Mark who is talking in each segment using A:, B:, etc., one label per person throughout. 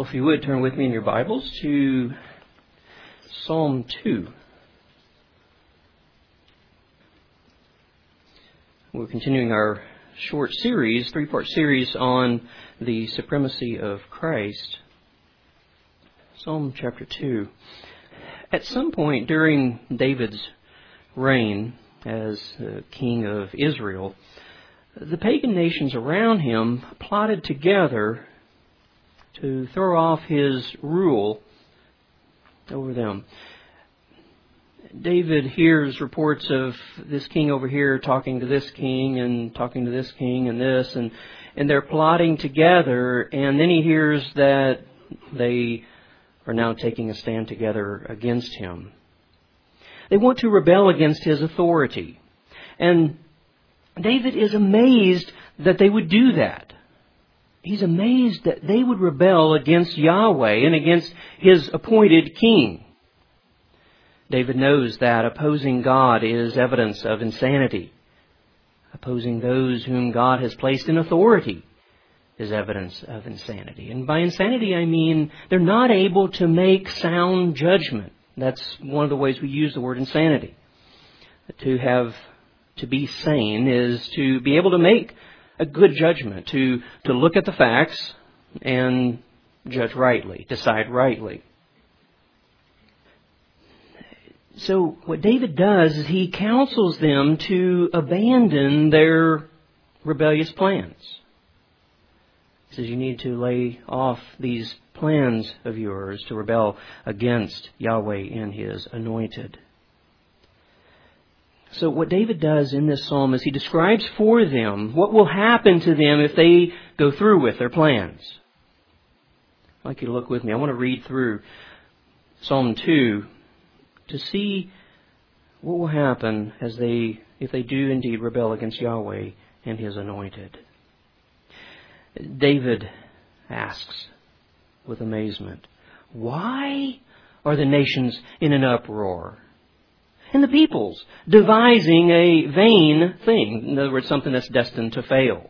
A: Well, if you would, turn with me in your Bibles to Psalm 2. We're continuing our short series, three-part series on the supremacy of Christ. Psalm chapter 2. At some point during David's reign as king of Israel, the pagan nations around him plotted together to throw off his rule over them. David hears reports of this king over here talking to this king and talking to this king and this, and they're plotting together, and then he hears that they are now taking a stand together against him. They want to rebel against his authority. And David is amazed that they would do that. He's amazed that they would rebel against Yahweh and against His appointed king. David knows that opposing God is evidence of insanity. Opposing those whom God has placed in authority is evidence of insanity. And by insanity, I mean they're not able to make sound judgment. That's one of the ways we use the word insanity. To be sane is to be able to make a good judgment, to look at the facts and judge rightly, decide rightly. So what David does is he counsels them to abandon their rebellious plans. He says you need to lay off these plans of yours to rebel against Yahweh and His anointed. So what David does in this psalm is he describes for them what will happen to them if they go through with their plans. I'd like you to look with me. I want to read through Psalm 2 to see what will happen if they do indeed rebel against Yahweh and His anointed. David asks with amazement, "Why are the nations in an uproar? And the peoples devising a vain thing," in other words, something that's destined to fail.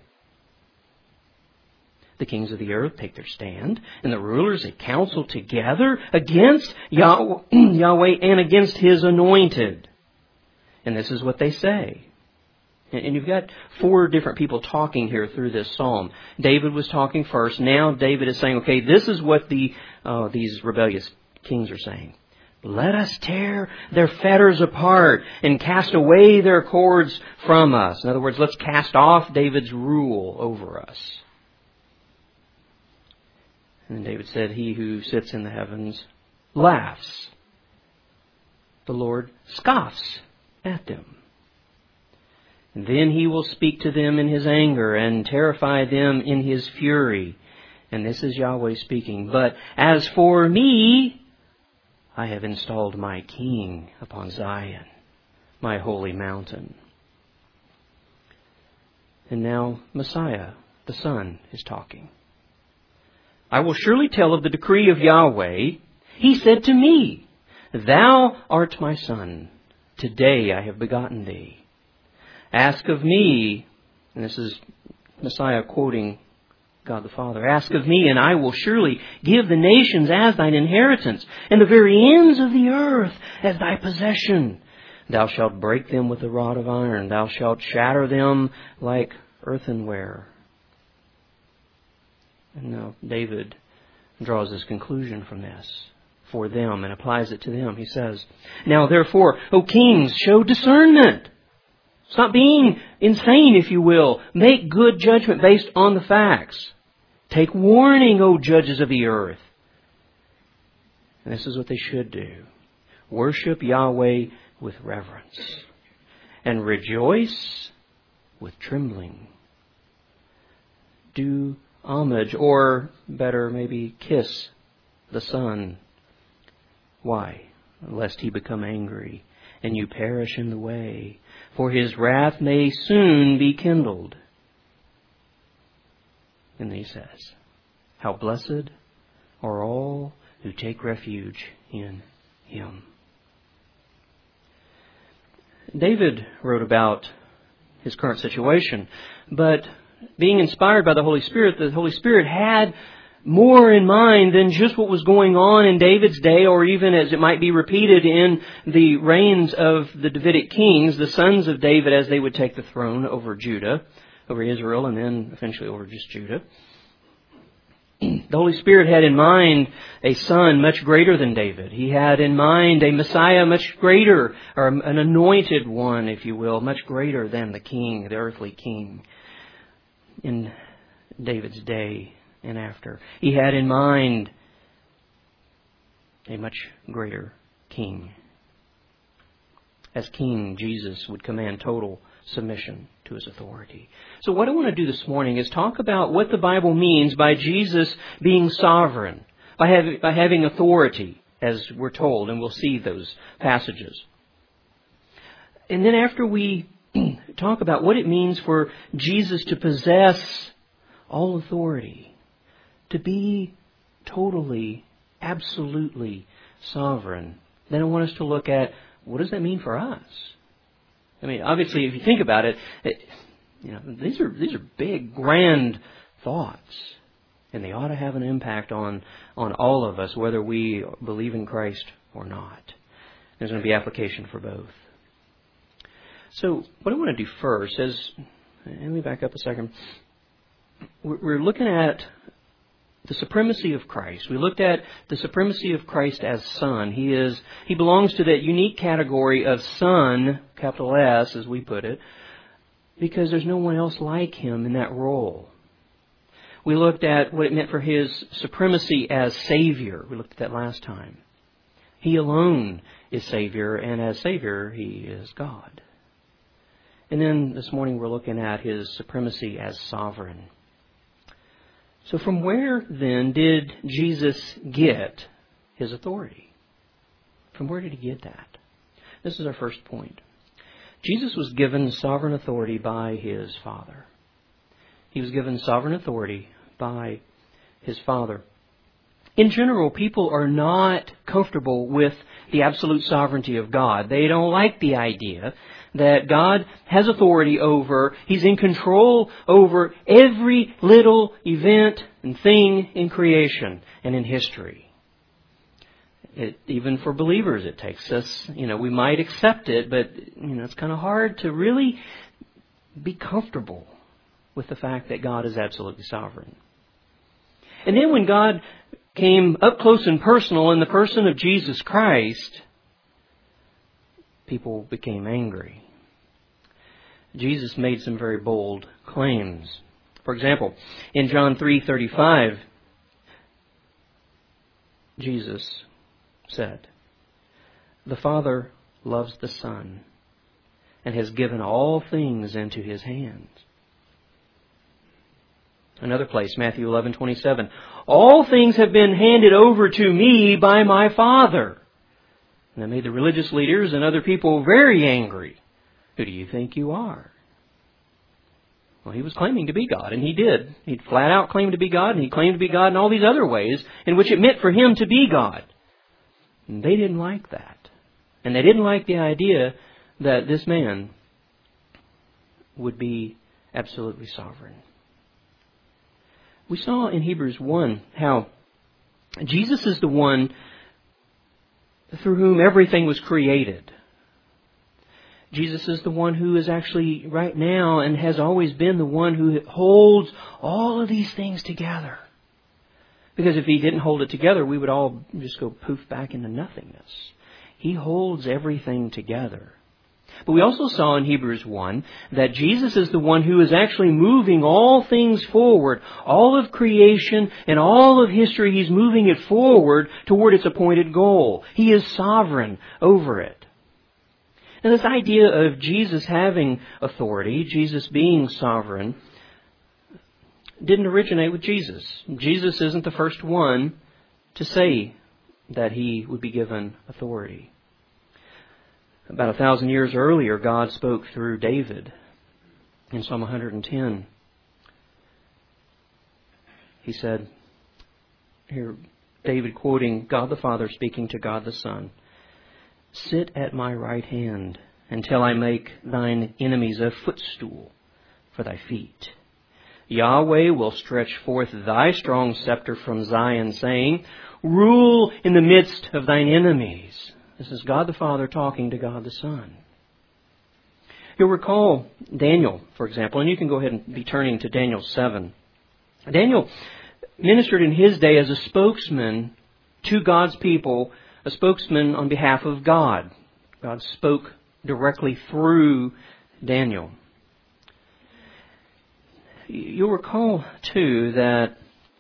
A: The kings of the earth take their stand, and the rulers they counsel together against Yahweh and against His anointed. And this is what they say. And you've got four different people talking here through this psalm. David was talking first. Now David is saying, okay, this is what these rebellious kings are saying. "Let us tear their fetters apart and cast away their cords from us." In other words, let's cast off David's rule over us. And then David said, "He who sits in the heavens laughs. The Lord scoffs at them. And then He will speak to them in His anger and terrify them in His fury." And this is Yahweh speaking. "But as for me, I have installed my king upon Zion, my holy mountain." And now Messiah, the Son, is talking. "I will surely tell of the decree of Yahweh. He said to me, 'Thou art my son. Today I have begotten thee. Ask of me,'" and this is Messiah quoting God the Father, "'Ask of me, and I will surely give the nations as thine inheritance, and the very ends of the earth as thy possession. Thou shalt break them with a rod of iron. Thou shalt shatter them like earthenware." And now David draws his conclusion from this for them and applies it to them. He says, "Now therefore, O kings, show discernment. Stop being insane, if you will. Make good judgment based on the facts. Take warning, O judges of the earth." And this is what they should do. "Worship Yahweh with reverence and rejoice with trembling. Do homage," or better, maybe kiss the Son. Why? "Lest He become angry and you perish in the way, for His wrath may soon be kindled." And then he says, "How blessed are all who take refuge in Him." David wrote about his current situation, but being inspired by the Holy Spirit had more in mind than just what was going on in David's day, or even as it might be repeated in the reigns of the Davidic kings, the sons of David, as they would take the throne over Judah, over Israel, and then eventually over just Judah. The Holy Spirit had in mind a son much greater than David. He had in mind a Messiah much greater, or an anointed one, if you will, much greater than the king, the earthly king in David's day and after. He had in mind a much greater king. As king, Jesus would command total submission to His authority. So what I want to do this morning is talk about what the Bible means by Jesus being sovereign, by having authority, as we're told, and we'll see those passages. And then after we talk about what it means for Jesus to possess all authority, to be totally, absolutely sovereign, then I want us to look at what does that mean for us? I mean, obviously, if you think about it, these are big, grand thoughts, and they ought to have an impact on all of us, whether we believe in Christ or not. There's going to be application for both. So, what I want to do first is, let me back up a second. We're looking at the supremacy of Christ. We looked at the supremacy of Christ as Son. He belongs to that unique category of Son, capital S, as we put it, because there's no one else like Him in that role. We looked at what it meant for His supremacy as Savior. We looked at that last time. He alone is Savior, and as Savior, He is God. And then this morning we're looking at His supremacy as Sovereign. So from where then did Jesus get His authority? From where did He get that? This is our first point. Jesus was given sovereign authority by His Father. He was given sovereign authority by His Father. In general, people are not comfortable with the absolute sovereignty of God. They don't like the idea that God has authority over, He's in control over every little event and thing in creation and in history. Even for believers, it takes us, we might accept it, but, it's kind of hard to really be comfortable with the fact that God is absolutely sovereign. And then when God came up close and personal in the person of Jesus Christ, people became angry. Jesus made some very bold claims. For example, in John 3:35, Jesus said, "The Father loves the Son and has given all things into His hands." Another place, Matthew 11:27, "All things have been handed over to me by my Father." And that made the religious leaders and other people very angry. Who do you think you are? Well, He was claiming to be God, and He did. He flat out claimed to be God, and He claimed to be God in all these other ways in which it meant for Him to be God. And they didn't like that. And they didn't like the idea that this man would be absolutely sovereign. We saw in Hebrews 1 how Jesus is the one through whom everything was created. Jesus is the one who is actually right now and has always been the one who holds all of these things together. Because if He didn't hold it together, we would all just go poof back into nothingness. He holds everything together. But we also saw in Hebrews 1 that Jesus is the one who is actually moving all things forward. All of creation and all of history, He's moving it forward toward its appointed goal. He is sovereign over it. And this idea of Jesus having authority, Jesus being sovereign, didn't originate with Jesus. Jesus isn't the first one to say that He would be given authority. About 1,000 years earlier, God spoke through David in Psalm 110. He said, here, David quoting God the Father speaking to God the Son, "Sit at my right hand until I make thine enemies a footstool for thy feet. Yahweh will stretch forth thy strong scepter from Zion, saying, rule in the midst of thine enemies. This is God the Father talking to God the Son. You'll recall Daniel, for example, and you can go ahead and be turning to Daniel 7. Daniel ministered in his day as a spokesman to God's people, a spokesman on behalf of God. God spoke directly through Daniel. You'll recall, too, that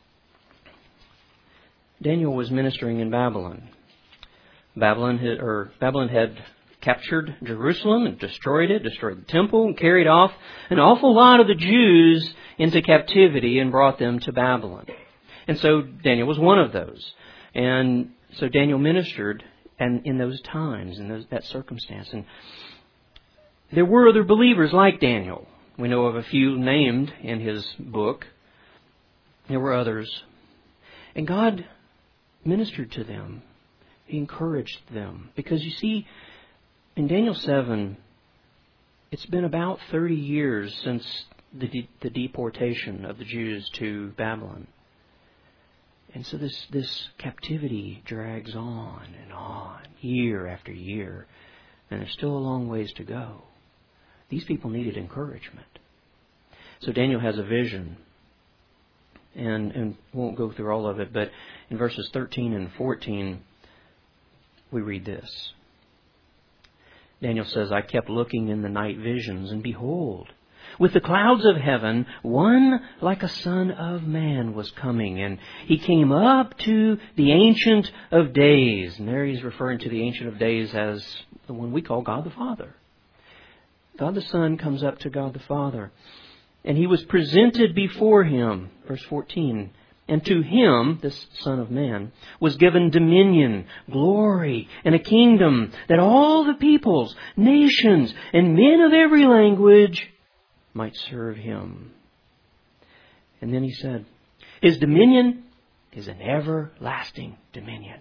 A: Daniel was ministering in Babylon. Babylon had captured Jerusalem and destroyed the temple, and carried off an awful lot of the Jews into captivity and brought them to Babylon. And so Daniel was one of those. And so Daniel ministered in those times, in that circumstance. And there were other believers like Daniel. We know of a few named in his book. There were others. And God ministered to them. He encouraged them. Because you see, in Daniel 7, it's been about 30 years since the deportation of the Jews to Babylon. And so this captivity drags on, year after year. And there's still a long ways to go. These people needed encouragement. So Daniel has a vision. And won't go through all of it, but in verses 13 and 14, we read this. Daniel says, I kept looking in the night visions, and behold, with the clouds of heaven, one like a son of man was coming, and he came up to the Ancient of Days. And there he's referring to the Ancient of Days as the one we call God the Father. God the Son comes up to God the Father. And he was presented before him, verse 14. And to him, this Son of Man, was given dominion, glory, and a kingdom, that all the peoples, nations, and men of every language might serve him. And then he said, his dominion is an everlasting dominion.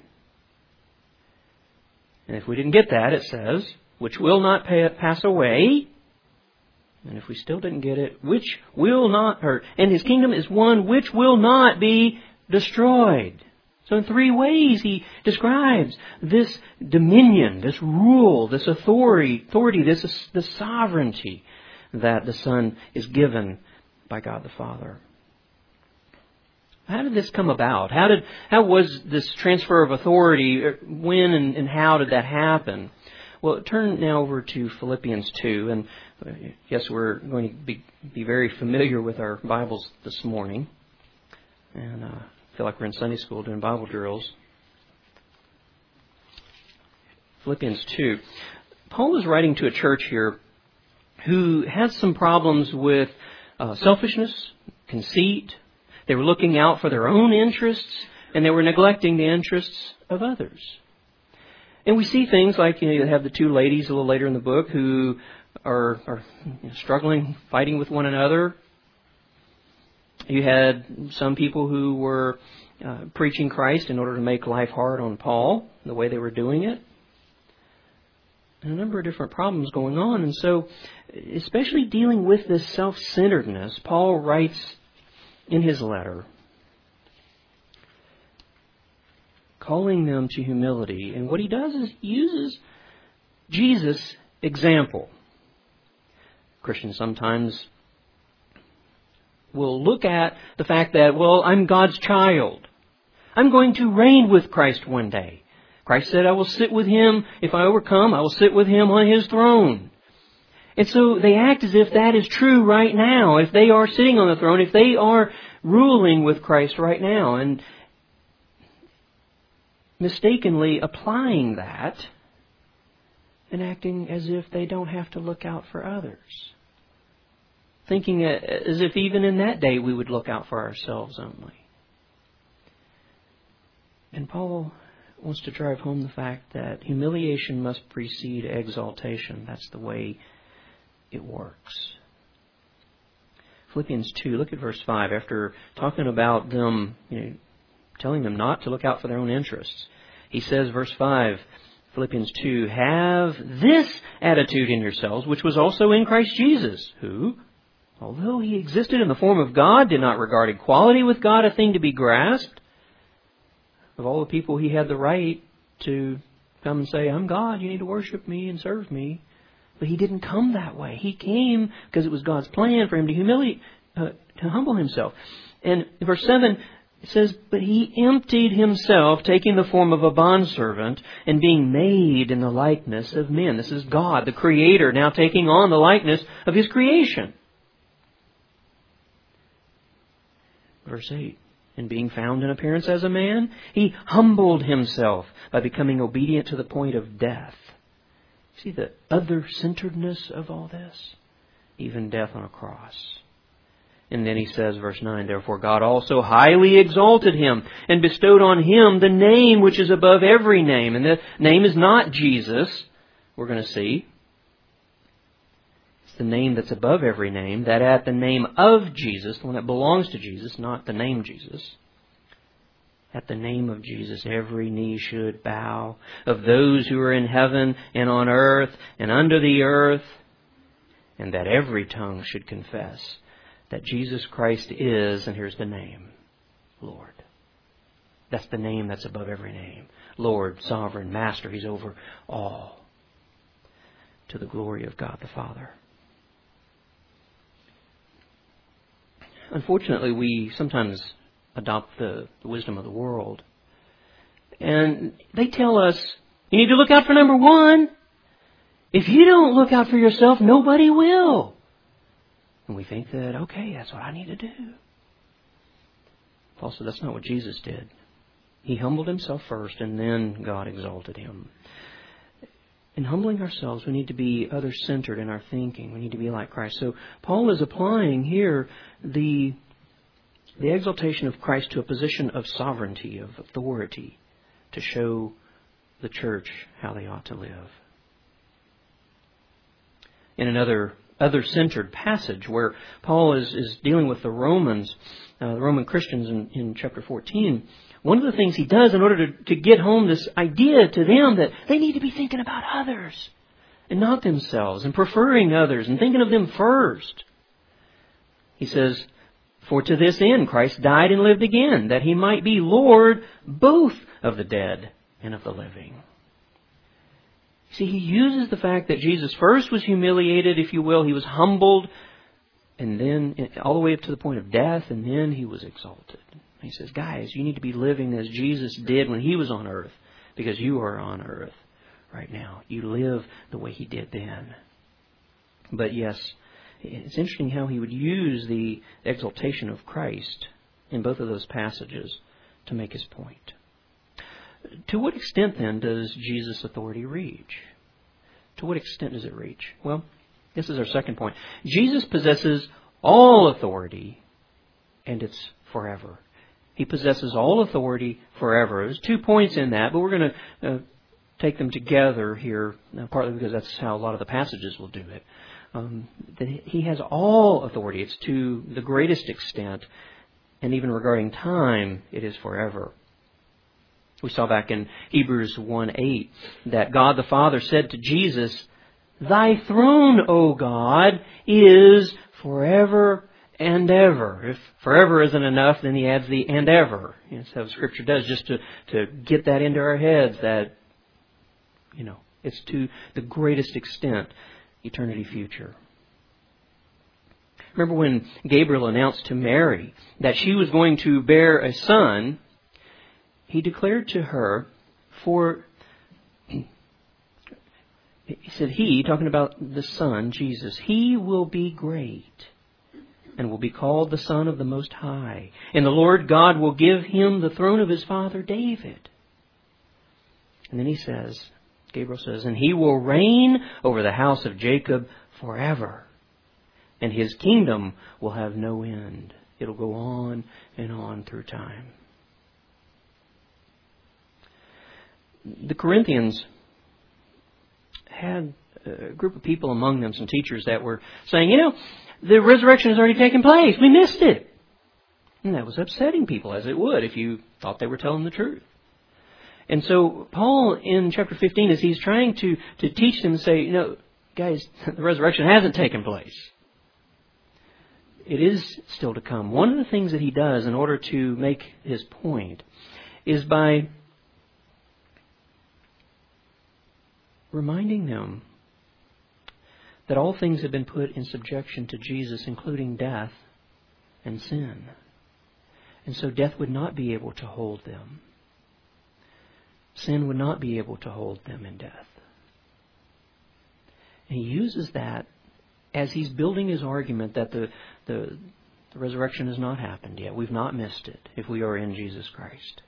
A: And if we didn't get that, it says, which will not pass away. And if we still didn't get it, which will not hurt. And his kingdom is one which will not be destroyed. So in three ways he describes this dominion, this rule, this authority, this sovereignty that the Son is given by God the Father. How did this come about? How was this transfer of authority? When and how did that happen? Well, turn now over to Philippians 2, and yes, we're going to be very familiar with our Bibles this morning, and I feel like we're in Sunday school doing Bible drills. Philippians 2. Paul is writing to a church here who has some problems with selfishness, conceit. They were looking out for their own interests, and they were neglecting the interests of others. And we see things like, you have the two ladies a little later in the book who are struggling, fighting with one another. You had some people who were preaching Christ in order to make life hard on Paul, the way they were doing it. And a number of different problems going on. And so, especially dealing with this self-centeredness, Paul writes in his letter, calling them to humility. And what he does is he uses Jesus' example. Christians sometimes will look at the fact that, well, I'm God's child. I'm going to reign with Christ one day. Christ said, I will sit with Him. If I overcome, I will sit with Him on His throne. And so they act as if that is true right now. If they are sitting on the throne, if they are ruling with Christ right now. And mistakenly applying that and acting as if they don't have to look out for others. Thinking as if even in that day we would look out for ourselves only. And Paul wants to drive home the fact that humiliation must precede exaltation. That's the way it works. Philippians 2, look at verse 5. After talking about them, telling them not to look out for their own interests, he says, verse 5, Philippians 2, have this attitude in yourselves, which was also in Christ Jesus, who, although He existed in the form of God, did not regard equality with God a thing to be grasped. Of all the people, He had the right to come and say, I'm God, you need to worship me and serve me. But He didn't come that way. He came because it was God's plan for Him to humble Himself. And in verse 7, it says, but He emptied Himself, taking the form of a bondservant, and being made in the likeness of men. This is God, the Creator, now taking on the likeness of His creation. Verse 8, and being found in appearance as a man, He humbled Himself by becoming obedient to the point of death. See the other-centeredness of all this? Even death on a cross. And then He says, verse 9, therefore God also highly exalted Him and bestowed on Him the name which is above every name. And the name is not Jesus, we're going to see. It's the name that's above every name, that at the name of Jesus, the one that belongs to Jesus, not the name Jesus. At the name of Jesus, every knee should bow, of those who are in heaven and on earth and under the earth, and that every tongue should confess that Jesus Christ is, and here's the name, Lord. That's the name that's above every name. Lord, Sovereign, Master, He's over all, to the glory of God the Father. Unfortunately, we sometimes adopt the wisdom of the world. And they tell us, you need to look out for number one. If you don't look out for yourself, nobody will. And we think that, okay, that's what I need to do. Also, that's not what Jesus did. He humbled Himself first, and then God exalted Him. In humbling ourselves, we need to be other-centered in our thinking. We need to be like Christ. So Paul is applying here the exaltation of Christ to a position of sovereignty, of authority, to show the church how they ought to live. In another other-centered passage where Paul is dealing with the Romans, the Roman Christians in chapter 14, one of the things he does in order to get home this idea to them that they need to be thinking about others and not themselves, and preferring others and thinking of them first. He says, for to this end Christ died and lived again, that He might be Lord both of the dead and of the living. See, he uses the fact that Jesus first was humiliated, if you will. He was humbled, and then all the way up to the point of death, and then He was exalted. He says, guys, you need to be living as Jesus did when He was on earth, because you are on earth right now. You live the way He did then. But yes, it's interesting how he would use the exaltation of Christ in both of those passages to make his point. To what extent, then, does Jesus' authority reach? To what extent does it reach? Well, this is our second point. Jesus possesses all authority, and it's forever. He possesses all authority forever. There's 2 points in that, but we're going to take them together here, partly because that's how a lot of the passages will do it. That He has all authority. It's to the greatest extent, and even regarding time, it is forever. We saw back in Hebrews 1:8 that God the Father said to Jesus, Thy throne, O God, is forever and ever. If forever isn't enough, then He adds the and ever. That's how Scripture does, just to get that into our heads that, it's to the greatest extent, eternity future. Remember when Gabriel announced to Mary that she was going to bear a son, He declared to her, He said, He, talking about the Son, Jesus, He will be great and will be called the Son of the Most High. And the Lord God will give Him the throne of His father David. And then Gabriel says, and He will reign over the house of Jacob forever. And His kingdom will have no end. It'll go on and on through time. The Corinthians had a group of people among them, some teachers that were saying, the resurrection has already taken place. We missed it. And that was upsetting people, as it would if you thought they were telling the truth. And so Paul, in chapter 15, as he's trying to teach them, say, guys, the resurrection hasn't taken place. it is still to come. One of the things that he does in order to make his point is by reminding them that all things have been put in subjection to Jesus, including death and sin. And so death would not be able to hold them. Sin would not be able to hold them in death. And he uses that as he's building his argument that the resurrection has not happened yet. We've not missed it if we are in Jesus Christ.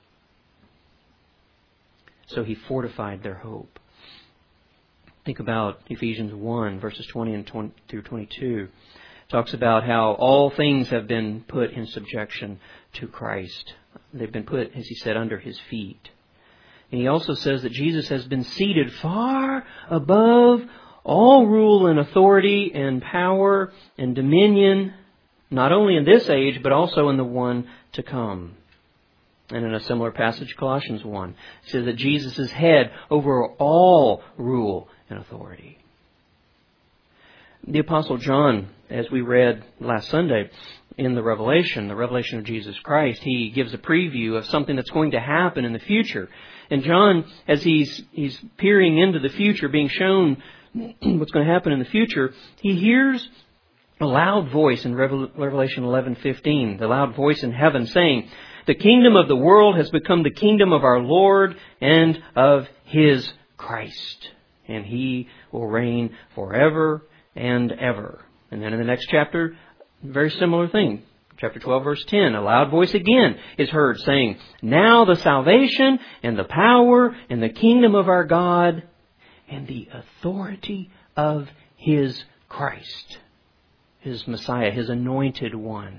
A: So he fortified their hope. Think about Ephesians 1, verses 20 through 22. It talks about how all things have been put in subjection to Christ. They've been put, as he said, under his feet. And he also says that Jesus has been seated far above all rule and authority and power and dominion, not only in this age, but also in the one to come. And in a similar passage, Colossians 1, it says that Jesus is head over all rule and authority. The Apostle John, as we read last Sunday in the Revelation of Jesus Christ, he gives a preview of something that's going to happen in the future. And John, as he's peering into the future, being shown what's going to happen in the future, he hears a loud voice in Revelation 11:15, the loud voice in heaven saying, "The kingdom of the world has become the kingdom of our Lord and of His Christ, and He will reign forever and ever." And then in the next chapter, very similar thing. Chapter 12, verse 10, a loud voice again is heard saying, "Now the salvation and the power and the kingdom of our God and the authority of His Christ," His Messiah, His anointed one,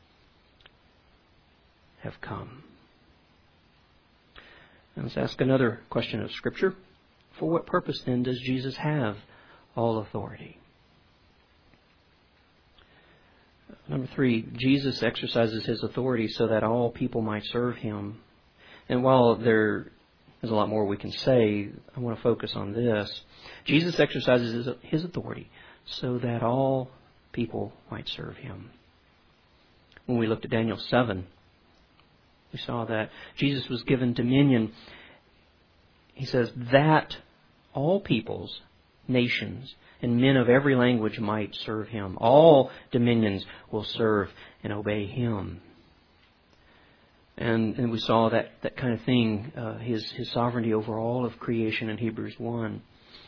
A: have come. Now let's ask another question of Scripture. For what purpose then does Jesus have all authority? Number 3, Jesus exercises His authority so that all people might serve Him. And while there is a lot more we can say, I want to focus on this. Jesus exercises His authority so that all people might serve Him. When we looked at Daniel 7, we saw that Jesus was given dominion. He says that all peoples, nations, and men of every language might serve Him. All dominions will serve and obey Him. And we saw that kind of thing, His sovereignty over all of creation in Hebrews 1.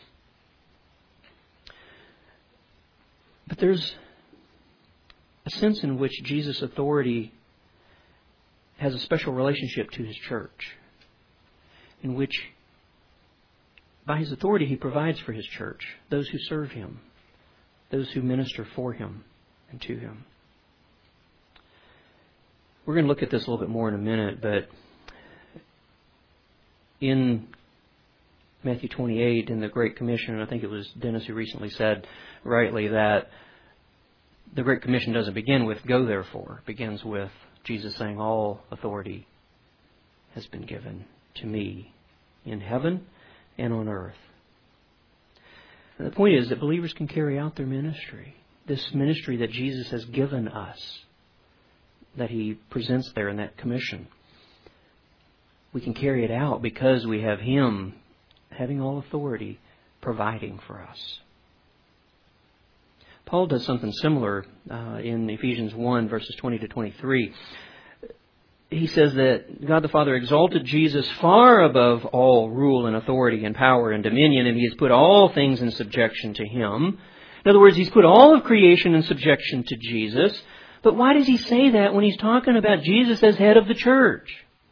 A: But there's a sense in which Jesus' authority has a special relationship to His church, in which by His authority He provides for His church, those who serve Him, those who minister for Him and to Him. We're going to look at this a little bit more in a minute, but in Matthew 28, in the Great Commission, I think it was Dennis who recently said rightly that the Great Commission doesn't begin with "Go therefore." It begins with Jesus saying, "All authority has been given to me in heaven and on earth." And the point is that believers can carry out their ministry. This ministry that Jesus has given us, that He presents there in that commission. We can carry it out because we have Him, having all authority, providing for us. Paul does something similar in Ephesians 1, verses 20 to 23. He says that God the Father exalted Jesus far above all rule and authority and power and dominion, and He has put all things in subjection to Him. In other words, He's put all of creation in subjection to Jesus. But why does He say that when He's talking about Jesus as head of the church?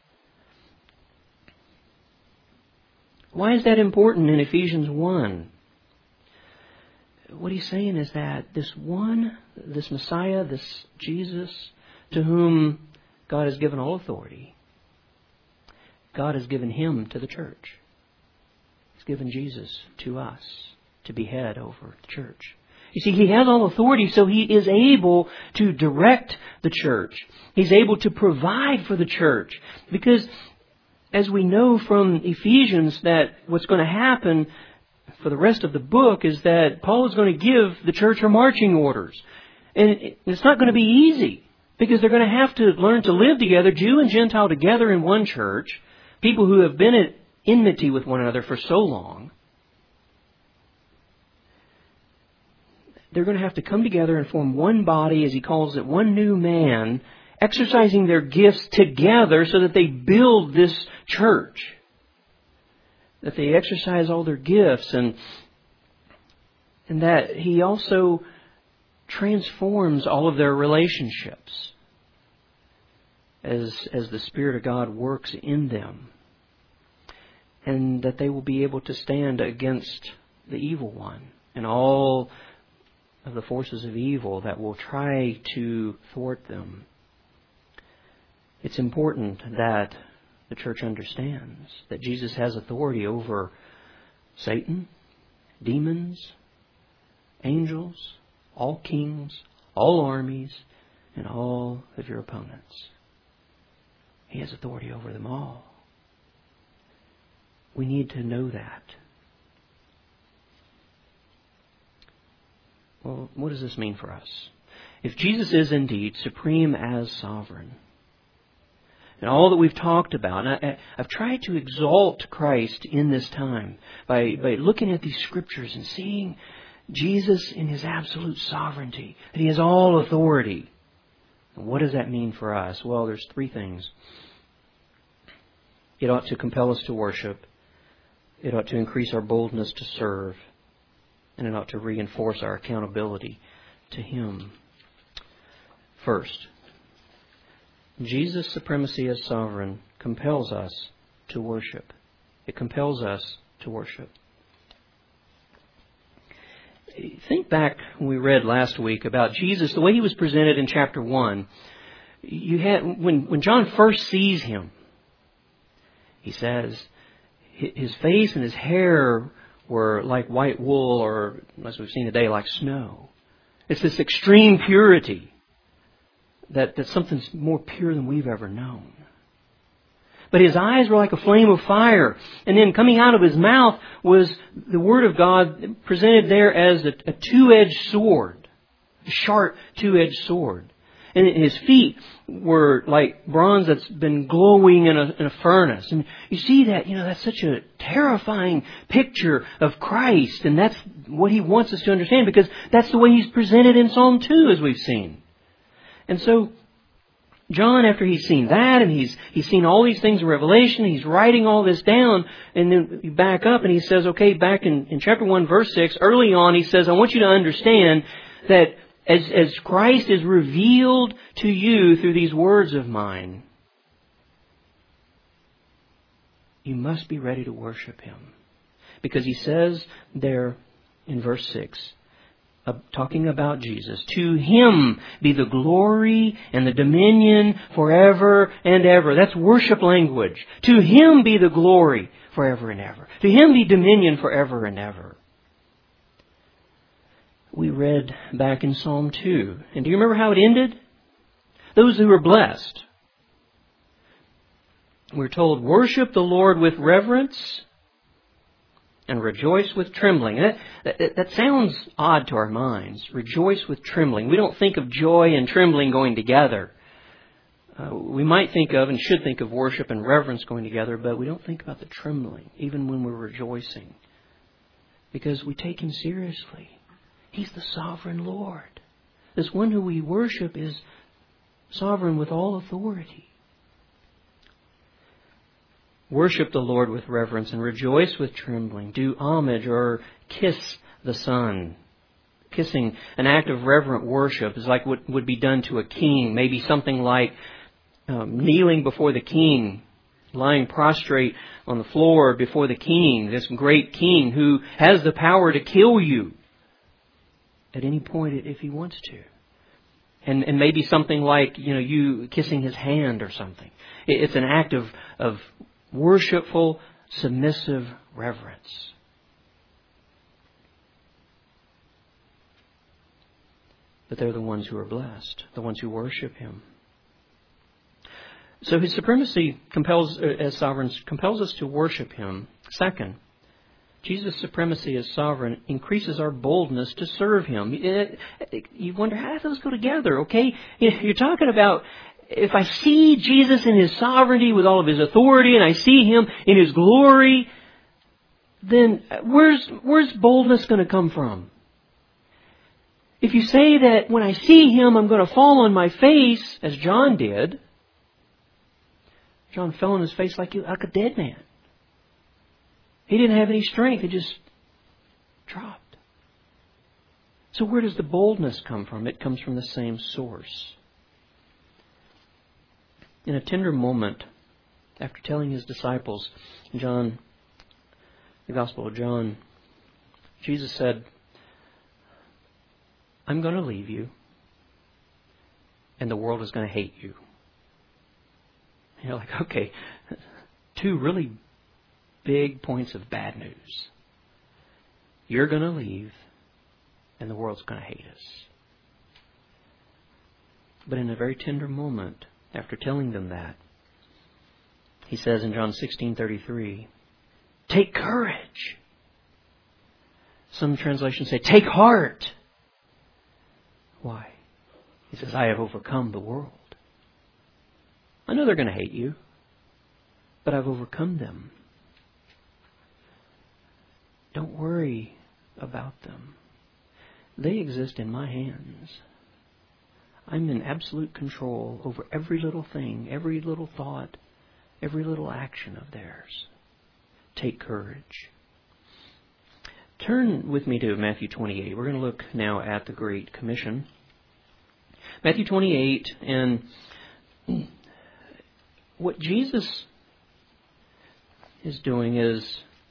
A: Why is that important in Ephesians 1? What He's saying is that this Messiah, this Jesus, to whom God has given all authority, God has given Him to the church. He's given Jesus to us to be head over the church. You see, He has all authority, so He is able to direct the church. He's able to provide for the church. Because, as we know from Ephesians, that what's going to happen for the rest of the book is that Paul is going to give the church her marching orders. And it's not going to be easy, because they're going to have to learn to live together, Jew and Gentile together in one church, people who have been at enmity with one another for so long. They're going to have to come together and form one body, as he calls it, one new man, exercising their gifts together so that they build this church. That they exercise all their gifts, and that he also transforms all of their relationships as the Spirit of God works in them. And that they will be able to stand against the evil one and all of the forces of evil that will try to thwart them. It's important that the church understands that Jesus has authority over Satan, demons, angels, all kings, all armies, and all of your opponents. He has authority over them all. We need to know that. Well, what does this mean for us? If Jesus is indeed supreme as sovereign, and all that we've talked about, and I've tried to exalt Christ in this time by looking at these Scriptures and seeing Jesus in His absolute sovereignty, that He has all authority. And what does that mean for us? Well, there's three things. It ought to compel us to worship. It ought to increase our boldness to serve. And it ought to reinforce our accountability to Him. First, Jesus' supremacy as sovereign compels us to worship. It compels us to worship. Think back when we read last week about Jesus, the way He was presented in chapter 1. You had when John first sees Him, he says His face and His hair were like white wool, or as we've seen today, like snow. It's this extreme purity that's something more pure than we've ever known. But His eyes were like a flame of fire. And then coming out of His mouth was the Word of God presented there as a two-edged sword. A sharp two-edged sword. And His feet were like bronze that's been glowing in a furnace. And you see that, that's such a terrifying picture of Christ. And that's what He wants us to understand, because that's the way He's presented in Psalm 2, as we've seen. And so John, after he's seen that, and he's seen all these things in Revelation, he's writing all this down, and then you back up and he says, okay, back in chapter 1, verse 6, early on, he says, I want you to understand that as Christ is revealed to you through these words of mine, you must be ready to worship Him. Because he says there in verse 6, talking about Jesus, to Him be the glory and the dominion forever and ever. That's worship language. To Him be the glory forever and ever. To Him be dominion forever and ever. We read back in Psalm 2. And do you remember how it ended? Those who were blessed. We're told, worship the Lord with reverence and rejoice with trembling. That sounds odd to our minds. Rejoice with trembling. We don't think of joy and trembling going together. We might think of and should think of worship and reverence going together, but we don't think about the trembling, even when we're rejoicing. Because we take Him seriously. He's the sovereign Lord. This one who we worship is sovereign with all authority. Worship the Lord with reverence and rejoice with trembling. Do homage or kiss the Son. Kissing, an act of reverent worship, is like what would be done to a king. Maybe something like kneeling before the king, lying prostrate on the floor before the king, this great king who has the power to kill you at any point if He wants to. And maybe something like, you kissing His hand or something. It's an act of worshipful, submissive reverence. But they're the ones who are blessed, the ones who worship Him. So His supremacy as sovereign compels us to worship Him. Second, Jesus' supremacy as sovereign increases our boldness to serve Him. You wonder, how do those go together, okay? You're talking about, if I see Jesus in His sovereignty with all of His authority, and I see Him in His glory, then where's boldness going to come from? If you say that when I see Him, I'm going to fall on my face, as John did. John fell on his face like a dead man. He didn't have any strength. He just dropped. So where does the boldness come from? It comes from the same source. In a tender moment, after telling His disciples, the Gospel of John, Jesus said, I'm going to leave you, and the world is going to hate you. And you're like, okay, two really big points of bad news. You're going to leave, and the world's going to hate us. But in a very tender moment, after telling them that, He says in John 16:33, take courage. Some translations say, take heart. Why? He says, I have overcome the world. I know they're going to hate you, but I've overcome them. Don't worry about them. They exist in my hands. I'm in absolute control over every little thing, every little thought, every little action of theirs. Take courage. Turn with me to Matthew 28. We're going to look now at the Great Commission. Matthew 28, and what Jesus is doing is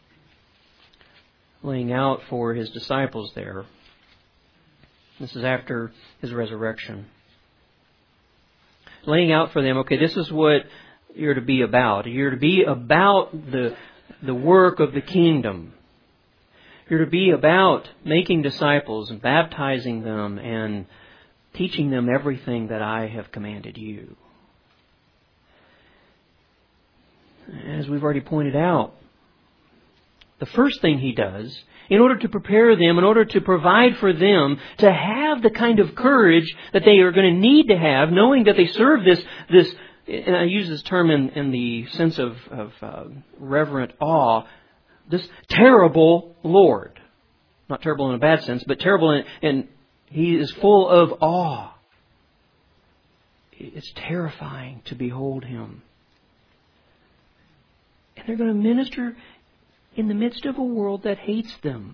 A: laying out for His disciples there. This is after His resurrection. Laying out for them, okay, this is what you're to be about. You're to be about the work of the kingdom. You're to be about making disciples and baptizing them and teaching them everything that I have commanded you. As we've already pointed out, the first thing He does, in order to prepare them, in order to provide for them, to have the kind of courage that they are going to need to have, knowing that they serve this, and I use this term in the sense of reverent awe, this terrible Lord. Not terrible in a bad sense, but terrible in He is full of awe. It's terrifying to behold Him. And they're going to minister in the midst of a world that hates them.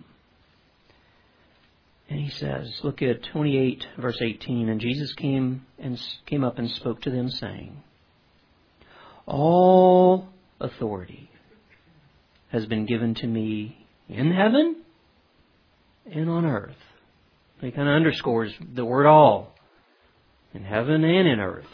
A: And He says, look at 28 verse 18, and Jesus came up and spoke to them, saying, all authority has been given to me in heaven and on earth. He kind of underscores the word all. In heaven and in earth.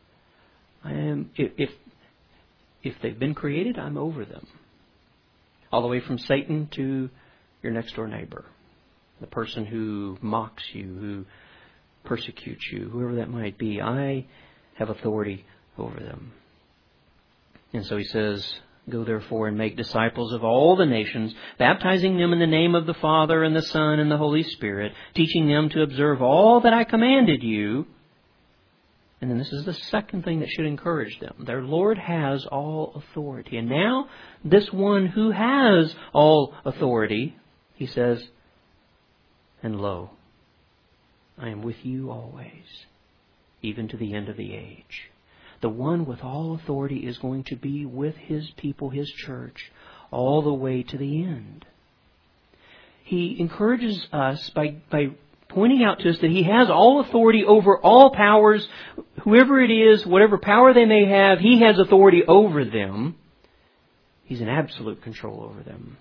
A: If they've been created, I'm over them. All the way from Satan to your next door neighbor. The person who mocks you, who persecutes you, whoever that might be. I have authority over them. And so He says, go therefore and make disciples of all the nations, baptizing them in the name of the Father and the Son and the Holy Spirit, teaching them to observe all that I commanded you. And then this is the second thing that should encourage them. Their Lord has all authority. And now, this one who has all authority, He says, and lo, I am with you always, even to the end of the age. The one with all authority is going to be with His people, His church, all the way to the end. He encourages us by pointing out to us that He has all authority over all powers. Whoever it is, whatever power they may have, He has authority over them. He's in absolute control over them.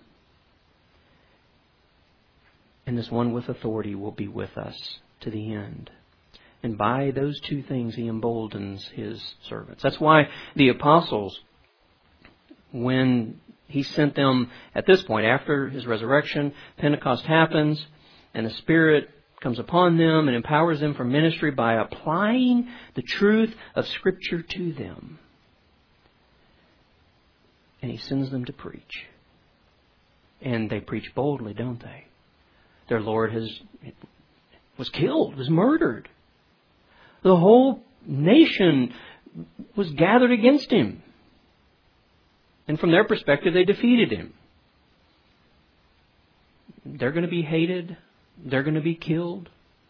A: And this one with authority will be with us to the end. And by those two things, He emboldens His servants. That's why the apostles, when He sent them at this point, after His resurrection, Pentecost happens, and the Spirit comes upon them and empowers them for ministry by applying the truth of Scripture to them. And He sends them to preach. And they preach boldly, don't they? Their Lord was killed, was murdered. The whole nation was gathered against Him. And from their perspective, they defeated Him. They're going to be hated. They're going to be killed.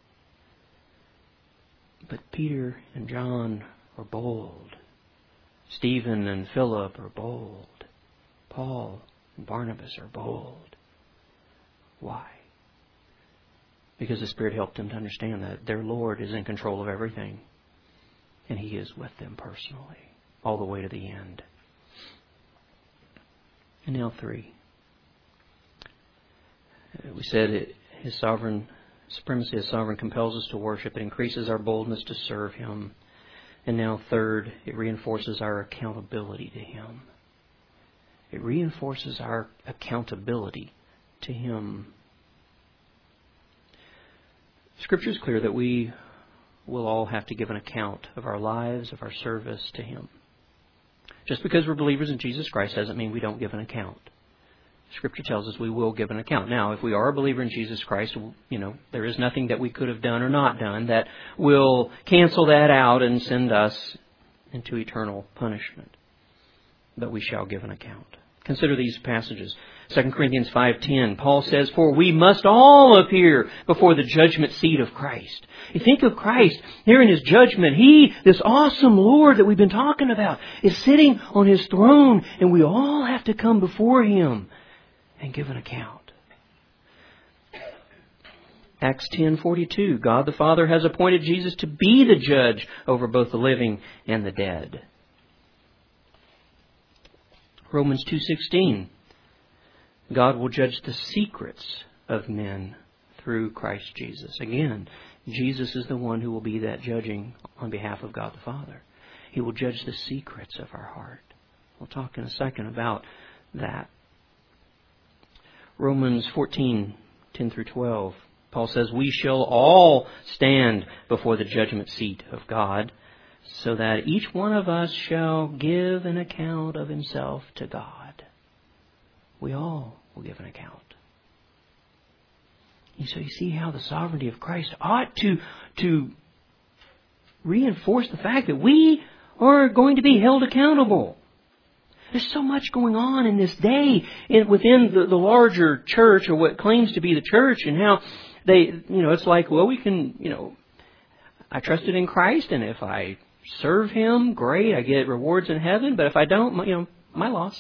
A: But Peter and John are bold. Stephen and Philip are bold. Paul and Barnabas are bold. Why? Because the Spirit helped them to understand that their Lord is in control of everything. And He is with them personally, all the way to the end. And now 3. We said His sovereign supremacy as sovereign compels us to worship. It increases our boldness to serve Him. And now 3rd, it reinforces our accountability to Him. It reinforces our accountability to Him. Scripture is clear that we will all have to give an account of our lives, of our service to Him. Just because we're believers in Jesus Christ doesn't mean we don't give an account. Scripture tells us we will give an account. Now, if we are a believer in Jesus Christ, there is nothing that we could have done or not done that will cancel that out and send us into eternal punishment. But we shall give an account. Consider these passages. 2 Corinthians 5:10, Paul says, "For we must all appear before the judgment seat of Christ." You think of Christ here in His judgment. He, this awesome Lord that we've been talking about, is sitting on His throne, and we all have to come before Him and give an account. Acts 10:42, God the Father has appointed Jesus to be the judge over both the living and the dead. Romans 2:16, God will judge the secrets of men through Christ Jesus. Again, Jesus is the one who will be that judging on behalf of God the Father. He will judge the secrets of our heart. We'll talk in a second about that. Romans 14:10 through 12, Paul says, "We shall all stand before the judgment seat of God, so that each one of us shall give an account of himself to God." We all will give an account. And so you see how the sovereignty of Christ ought to reinforce the fact that we are going to be held accountable. There's so much going on in this day within the larger church, or what claims to be the church, and how they, it's like, well, we can, I trusted in Christ, and if I serve Him, great, I get rewards in heaven, but if I don't, my loss.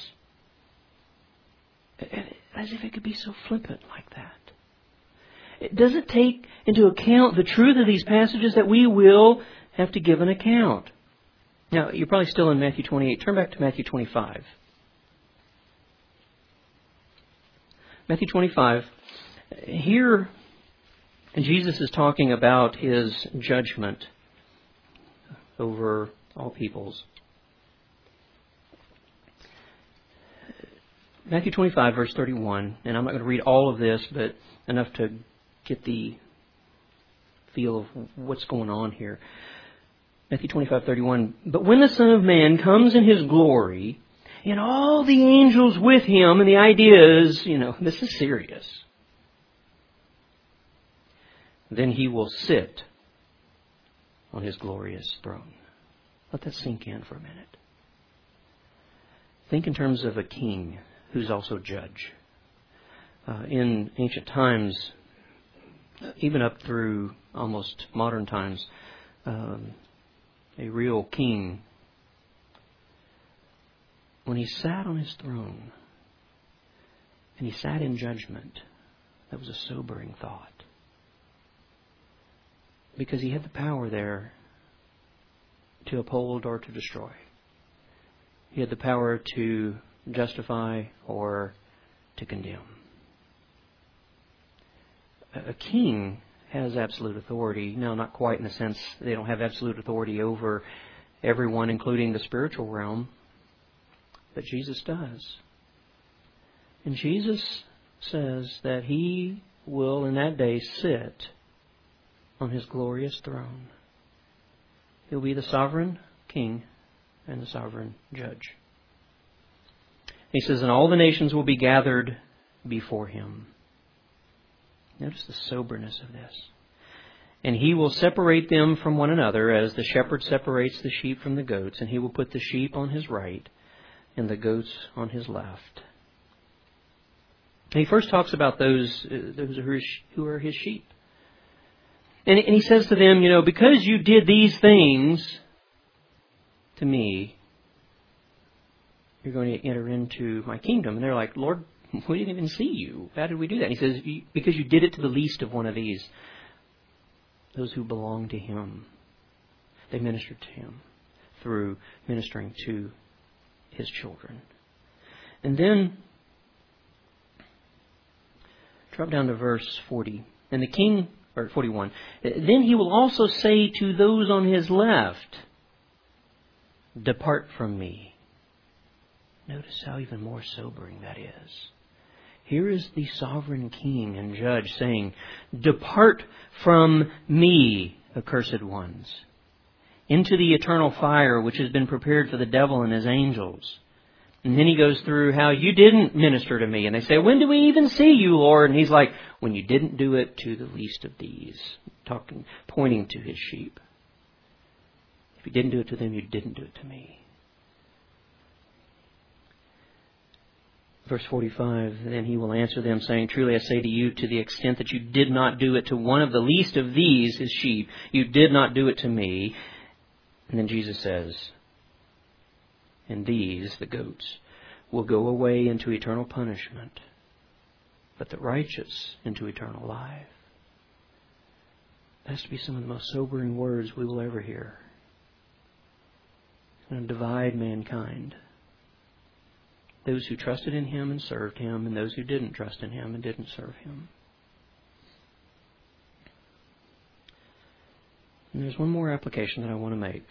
A: As if it could be so flippant like that. It doesn't take into account the truth of these passages that we will have to give an account. Now, you're probably still in Matthew 28. Turn back to Matthew 25. Matthew 25. Here, Jesus is talking about His judgment over all peoples. Matthew 25, verse 31. And I'm not going to read all of this, but enough to get the feel of what's going on here. Matthew 25:31. "But when the Son of Man comes in His glory, and all the angels with Him," and the idea is, this is serious, "then He will sit on His glorious throne." Let that sink in for a minute. Think in terms of a king who's also judge. In ancient times, even up through almost modern times, a real king, when he sat on his throne and he sat in judgment, that was a sobering thought. Because he had the power there to uphold or to destroy. He had the power to justify or to condemn. A king has absolute authority. Now, not quite in the sense they don't have absolute authority over everyone, including the spiritual realm. But Jesus does. And Jesus says that He will in that day sit on His glorious throne. He'll be the sovereign king and the sovereign judge. He says, "And all the nations will be gathered before Him. Notice the soberness of this. And He will separate them from one another as the shepherd separates the sheep from the goats, and He will put the sheep on His right and the goats on His left. And He first talks about those who are His sheep. And He says to them, because you did these things to me, you're going to enter into my kingdom. And they're like, Lord, we didn't even see you. How did we do that? And He says, because you did it to the least of one of these, those who belong to Him. They ministered to Him through ministering to His children. And then, drop down to verse 40. And the king, or 41. Then He will also say to those on His left, depart from me. Notice how even more sobering that is. Here is the sovereign king and judge saying, depart from me, accursed ones, into the eternal fire which has been prepared for the devil and his angels. And then He goes through how you didn't minister to me. And they say, when do we even see you, Lord? And He's like, when you didn't do it to the least of these. Pointing to His sheep. If you didn't do it to them, you didn't do it to me. Verse 45, then He will answer them saying, truly I say to you, to the extent that you did not do it to one of the least of these, His sheep, you did not do it to me. And then Jesus says, and these, the goats, will go away into eternal punishment, but the righteous into eternal life. That has to be some of the most sobering words we will ever hear. It's going to divide mankind. Those who trusted in Him and served Him, and those who didn't trust in Him and didn't serve Him. And there's one more application that I want to make.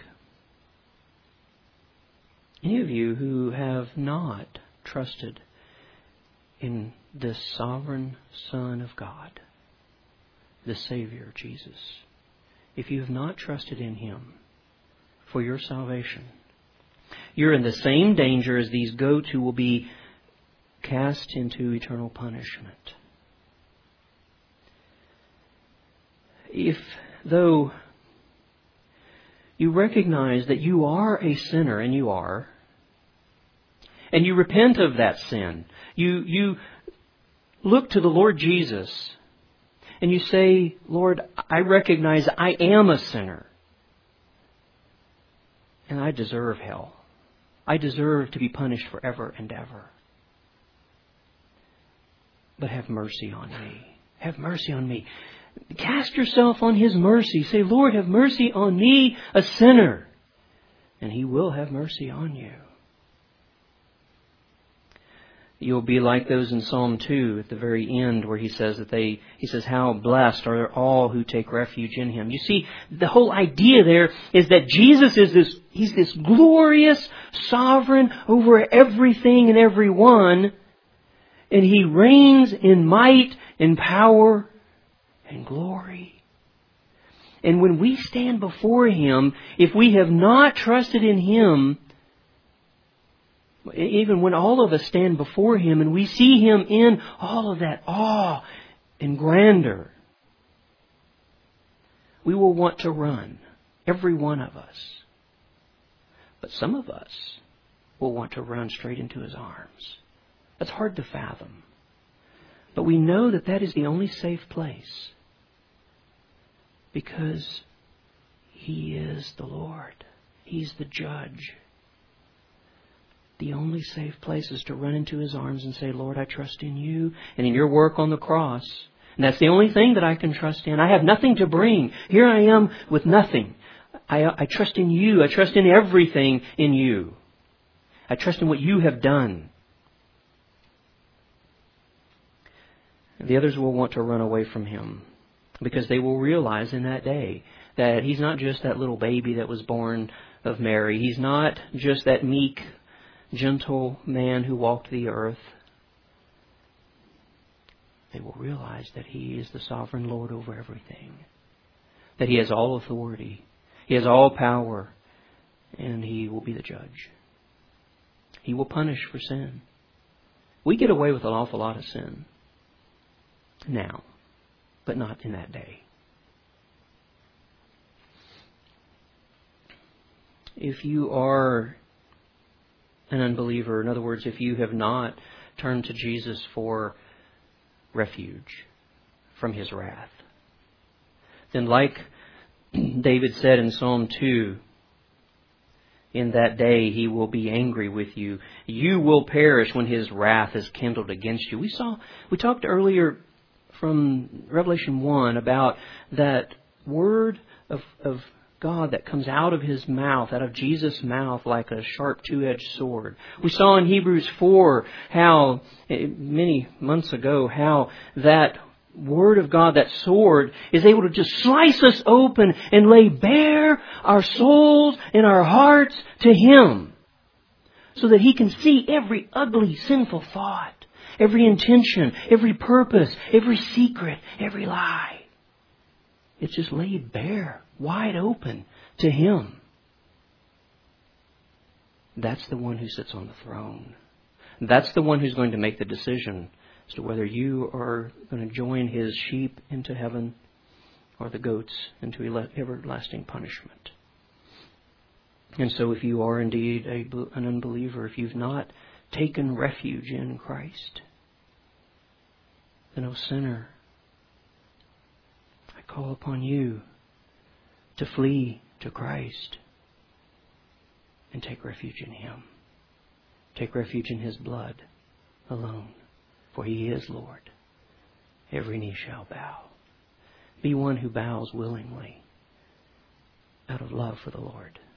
A: Any of you who have not trusted in this sovereign Son of God, the Savior, Jesus, if you have not trusted in Him for your salvation, you're in the same danger as these goats who will be cast into eternal punishment. If, though, you recognize that you are a sinner, and you are, and you repent of that sin, you look to the Lord Jesus, and you say, Lord, I recognize I am a sinner, and I deserve hell. I deserve to be punished forever and ever. But have mercy on me. Have mercy on me. Cast yourself on His mercy. Say, Lord, have mercy on me, a sinner. And He will have mercy on you. You'll be like those in Psalm 2 at the very end where He says how blessed are all who take refuge in Him. You see, the whole idea there is that Jesus is He's this glorious sovereign over everything and everyone. And He reigns in might and power and glory. And when we stand before Him, if we have not trusted in Him, even when all of us stand before Him and we see Him in all of that awe and grandeur, we will want to run, every one of us. But some of us will want to run straight into His arms. That's hard to fathom. But we know that that is the only safe place, because He is the Lord. He's the judge. The only safe place is to run into His arms and say, Lord, I trust in You and in Your work on the cross. And that's the only thing that I can trust in. I have nothing to bring. Here I am with nothing. I trust in You. I trust in everything in You. I trust in what You have done. The others will want to run away from Him, because they will realize in that day that He's not just that little baby that was born of Mary. He's not just that meek, gentle man who walked the earth. They will realize that He is the sovereign Lord over everything. That He has all authority. He has all power. And He will be the judge. He will punish for sin. We get away with an awful lot of sin now, but not in that day. If you are an unbeliever, in other words, if you have not turned to Jesus for refuge from His wrath, then like David said in Psalm 2, in that day He will be angry with you. You will perish when His wrath is kindled against you. We talked earlier from Revelation 1 about that word of God that comes out of His mouth, out of Jesus' mouth, like a sharp two-edged sword. We saw in Hebrews 4 how, many months ago, how that Word of God, that sword, is able to just slice us open and lay bare our souls and our hearts to Him, so that He can see every ugly, sinful thought, every intention, every purpose, every secret, every lie. It's just laid bare, wide open to Him. That's the one who sits on the throne. That's the one who's going to make the decision as to whether you are going to join His sheep into heaven or the goats into everlasting punishment. And so if you are indeed an unbeliever, if you've not taken refuge in Christ, then, O sinner, I call upon you to flee to Christ and take refuge in Him. Take refuge in His blood alone, for He is Lord. Every knee shall bow. Be one who bows willingly out of love for the Lord.